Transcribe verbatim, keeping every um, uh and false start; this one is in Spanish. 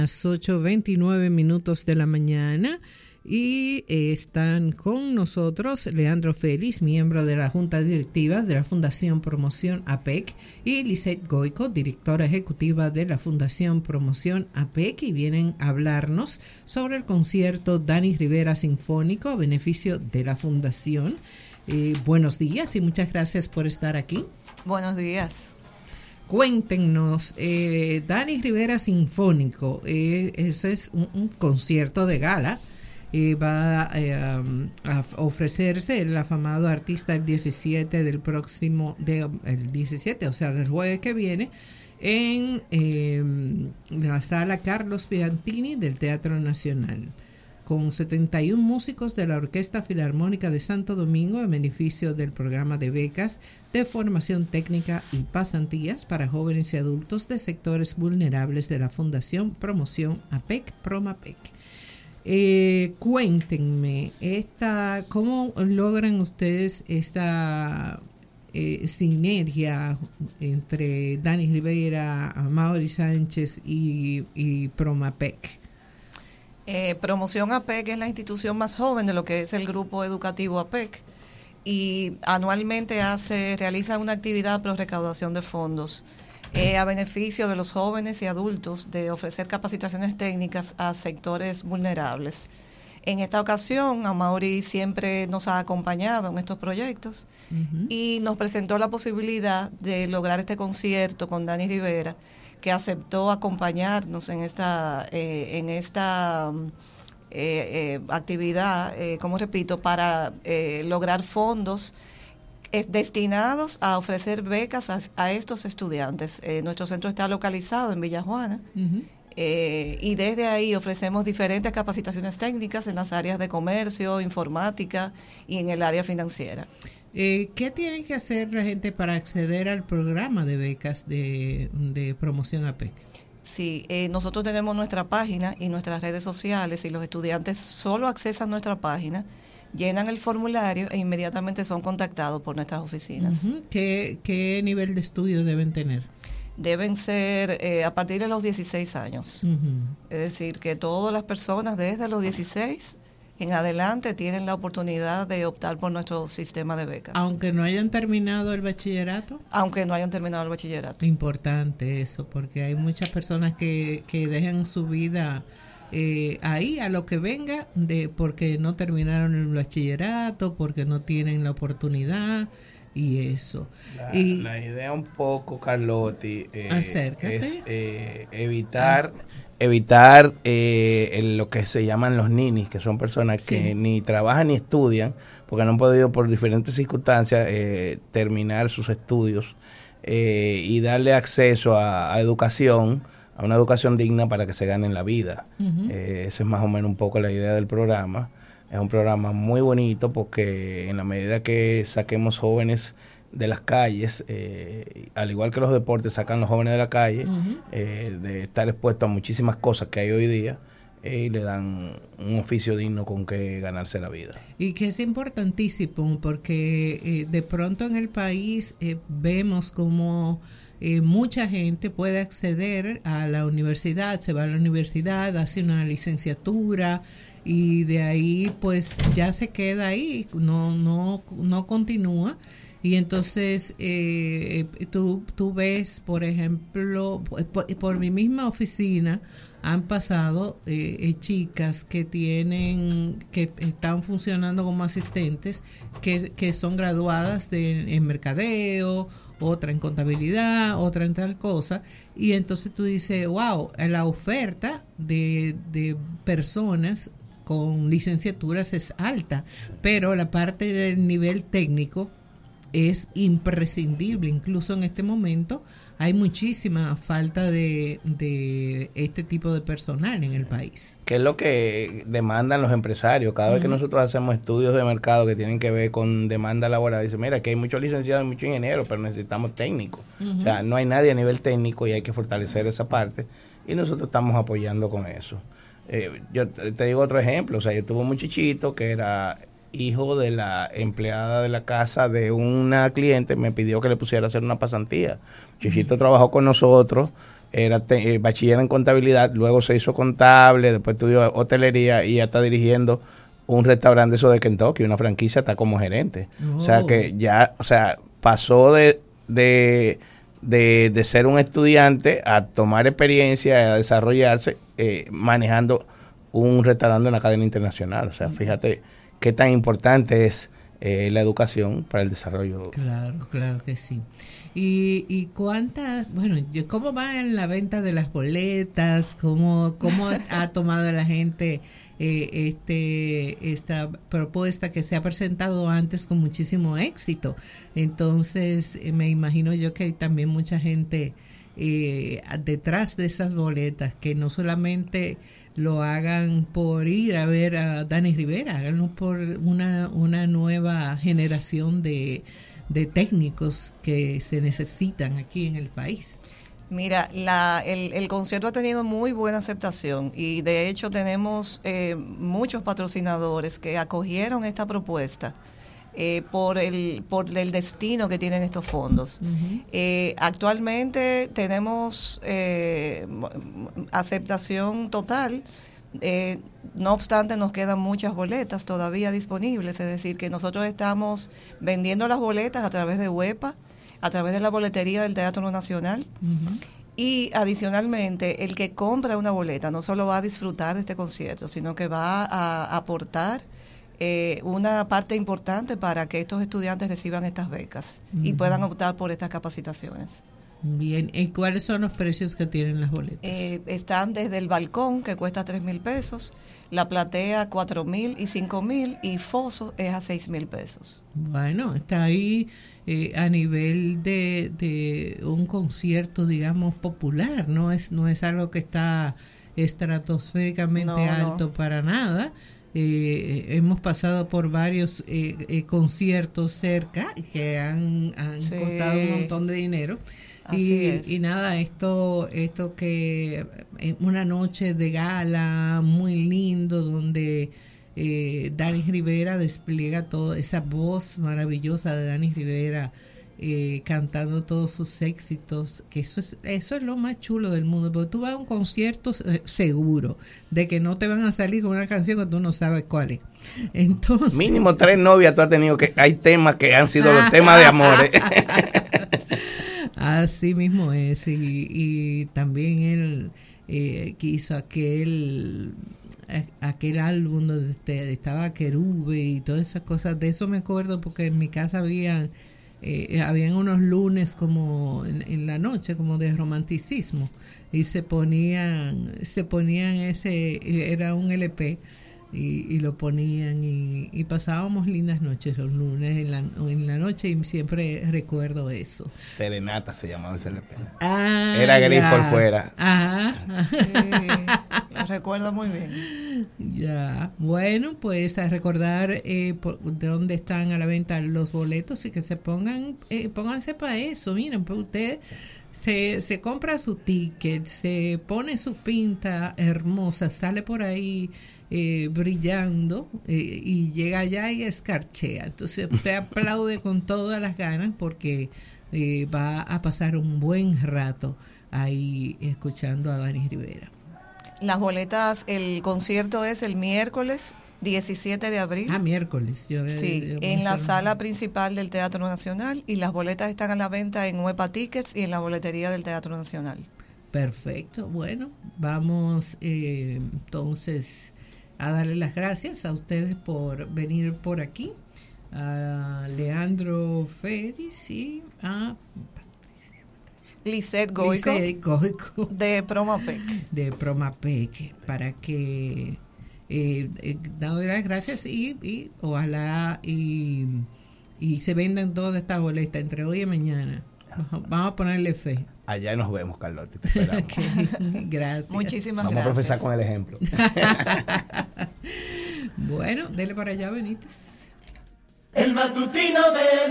Las ocho veintinueve minutos de la mañana y eh, están con nosotros Leandro Félix, miembro de la Junta Directiva de la Fundación Promoción A P E C, y Lisette Goico, directora ejecutiva de la Fundación Promoción A P E C, y vienen a hablarnos sobre el concierto Dani Rivera Sinfónico a beneficio de la Fundación. Eh, buenos días y muchas gracias por estar aquí. Buenos días. Cuéntenos, eh, Dani Rivera Sinfónico, eh, eso es un, un concierto de gala, eh, va eh, a ofrecerse el afamado artista el diecisiete del próximo, de, el diecisiete, o sea, el jueves que viene, en eh, la sala Carlos Piantini del Teatro Nacional, con setenta y uno músicos de la Orquesta Filarmónica de Santo Domingo en beneficio del programa de becas de formación técnica y pasantías para jóvenes y adultos de sectores vulnerables de la Fundación Promoción A P E C, PROMAPEC. Eh, cuéntenme, esta, ¿cómo logran ustedes esta eh, sinergia entre Dani Rivera, Amaury Sánchez y, y PROMAPEC? Eh, Promoción A P E C es la institución más joven de lo que es el grupo educativo A P E C y anualmente hace realiza una actividad pro recaudación de fondos eh, a beneficio de los jóvenes y adultos de ofrecer capacitaciones técnicas a sectores vulnerables. En esta ocasión, Amaury siempre nos ha acompañado en estos proyectos uh-huh. y nos presentó la posibilidad de lograr este concierto con Dani Rivera, que aceptó acompañarnos en esta eh, en esta eh, eh, actividad, eh, como repito, para eh, lograr fondos eh, destinados a ofrecer becas a, a estos estudiantes. Eh, nuestro centro está localizado en Villa Juana uh-huh. eh, y desde ahí ofrecemos diferentes capacitaciones técnicas en las áreas de comercio, informática y en el área financiera. Eh, ¿Qué tiene que hacer la gente para acceder al programa de becas de, de Promoción A P E C? Sí, eh, nosotros tenemos nuestra página y nuestras redes sociales y los estudiantes solo accesan a nuestra página, llenan el formulario e inmediatamente son contactados por nuestras oficinas. Uh-huh. ¿Qué, qué nivel de estudio deben tener? Deben ser eh, a partir de los dieciséis años. Uh-huh. Es decir, que todas las personas desde los dieciséis en adelante tienen la oportunidad de optar por nuestro sistema de becas. Aunque no hayan terminado el bachillerato. Aunque no hayan terminado el bachillerato. Importante eso, porque hay muchas personas que, que dejan su vida eh, ahí a lo que venga, de porque no terminaron el bachillerato, porque no tienen la oportunidad y eso. La, y, la idea un poco, Carlotti, eh, acércate. es eh, evitar... Ah. evitar eh, el, lo que se llaman los ninis, que son personas que sí. ni trabajan ni estudian, porque no han podido por diferentes circunstancias eh, terminar sus estudios eh, y darle acceso a, a educación, a una educación digna para que se ganen la vida. Uh-huh. Eh, esa es más o menos un poco la idea del programa. Es un programa muy bonito porque en la medida que saquemos jóvenes de las calles, eh, al igual que los deportes sacan los jóvenes de la calle, uh-huh. eh, de estar expuestos a muchísimas cosas que hay hoy día, eh, y le dan un oficio digno con que ganarse la vida. Y que es importantísimo porque eh, de pronto en el país eh, vemos como eh, mucha gente puede acceder a la universidad, se va a la universidad, hace una licenciatura y de ahí pues ya se queda ahí, no, no, no continúa. Y entonces eh, tú, tú ves, por ejemplo, por, por mi misma oficina han pasado eh, eh, chicas que tienen, que están funcionando como asistentes, que, que son graduadas de, en mercadeo, otra en contabilidad, otra en tal cosa, y entonces tú dices, wow, la oferta de, de personas con licenciaturas es alta, pero la parte del nivel técnico es imprescindible. Incluso en este momento hay muchísima falta de, de este tipo de personal en el país. ¿Qué es lo que demandan los empresarios? Cada uh-huh. vez que nosotros hacemos estudios de mercado que tienen que ver con demanda laboral, dicen, mira, que hay muchos licenciados y muchos ingenieros, pero necesitamos técnicos. Uh-huh. O sea, no hay nadie a nivel técnico y hay que fortalecer esa parte. Y nosotros estamos apoyando con eso. Eh, yo te digo otro ejemplo. O sea, yo tuve un muchachito que era hijo de la empleada de la casa de una cliente, me pidió que le pusiera a hacer una pasantía. Chichito uh-huh. trabajó con nosotros era te, eh, bachiller en contabilidad, luego se hizo contable, después estudió hotelería y ya está dirigiendo un restaurante eso de Kentucky, una franquicia, está como gerente. Oh. O sea que ya, o sea, pasó de, de, de, de ser un estudiante a tomar experiencia, a desarrollarse eh, manejando un restaurante en una cadena internacional. O sea, fíjate qué tan importante es eh, la educación para el desarrollo. Claro, claro que sí. Y, y cuántas, bueno, ¿cómo va en la venta de las boletas? ¿Cómo, cómo ha tomado la gente eh, este esta propuesta que se ha presentado antes con muchísimo éxito? Entonces, eh, me imagino yo que hay también mucha gente eh, detrás de esas boletas que no solamente lo hagan por ir a ver a Dani Rivera, háganlo por una, una nueva generación de de técnicos que se necesitan aquí en el país. Mira, la, el, el concierto ha tenido muy buena aceptación y de hecho tenemos eh, muchos patrocinadores que acogieron esta propuesta eh, por el por el destino que tienen estos fondos. Uh-huh. Eh, actualmente tenemos eh, aceptación total. Eh, no obstante, nos quedan muchas boletas todavía disponibles, es decir, que nosotros estamos vendiendo las boletas a través de UEPA, a través de la boletería del Teatro Nacional. Uh-huh. Y adicionalmente, el que compra una boleta no solo va a disfrutar de este concierto, sino que va a aportar eh, una parte importante para que estos estudiantes reciban estas becas uh-huh. y puedan optar por estas capacitaciones. Bien, ¿y cuáles son los precios que tienen las boletas? Eh, están desde el balcón, que cuesta tres mil pesos, la platea cuatro mil y cinco mil, y foso es a seis mil pesos. Bueno, está ahí eh, a nivel de, de un concierto, digamos, popular, no es, no es algo que está estratosféricamente no, alto no. para nada. Eh, hemos pasado por varios eh, eh, conciertos cerca que han, han sí. costado un montón de dinero. Y, y nada, esto esto que una noche de gala muy lindo donde eh, Dani Rivera despliega toda esa voz maravillosa de Dani Rivera eh, cantando todos sus éxitos, que eso es, eso es lo más chulo del mundo, porque tú vas a un concierto eh, seguro de que no te van a salir con una canción que tú no sabes cuál es. Entonces, mínimo tres novias tú has tenido, que hay temas que han sido los temas de amor. ¿eh? Así mismo es, y, y también él eh, que hizo aquel aquel álbum donde estaba Querube y todas esas cosas. De eso me acuerdo porque en mi casa habían eh, habían unos lunes como en, en la noche como de romanticismo y se ponían se ponían ese, era un L P y, y lo ponían y, y pasábamos lindas noches los lunes en la, en la noche y siempre recuerdo eso. Serenata se llamaba ese L P. Ah, era gris ya. por fuera. Ajá. Sí, lo recuerdo muy bien. Ya, bueno, pues a recordar eh, por, de dónde están a la venta los boletos y que se pongan, eh, pónganse para eso. Miren, pues usted se, se compra su ticket, se pone su pinta hermosa, sale por ahí Eh, brillando eh, y llega allá y escarchea. Entonces usted aplaude con todas las ganas porque eh, va a pasar un buen rato ahí escuchando a Dani Rivera. Las boletas, el concierto es el miércoles diecisiete de abril. Ah, miércoles. Yo, sí, yo en la sala principal del Teatro Nacional, y las boletas están a la venta en Huepa Tickets y en la boletería del Teatro Nacional. Perfecto. Bueno, vamos eh, entonces a darle las gracias a ustedes por venir por aquí, a Leandro Félix y a Lisette Goico, Lisette Goico de Promapec. De Promapec, para que eh, eh, dando las gracias y, y ojalá y, y se vendan todas estas boletas entre hoy y mañana. Vamos a ponerle fe. Allá nos vemos, Carlota. Te esperamos. Okay, gracias. Muchísimas Vamos gracias. a profesar con el ejemplo. Bueno, dele para allá, Benítez. El matutino de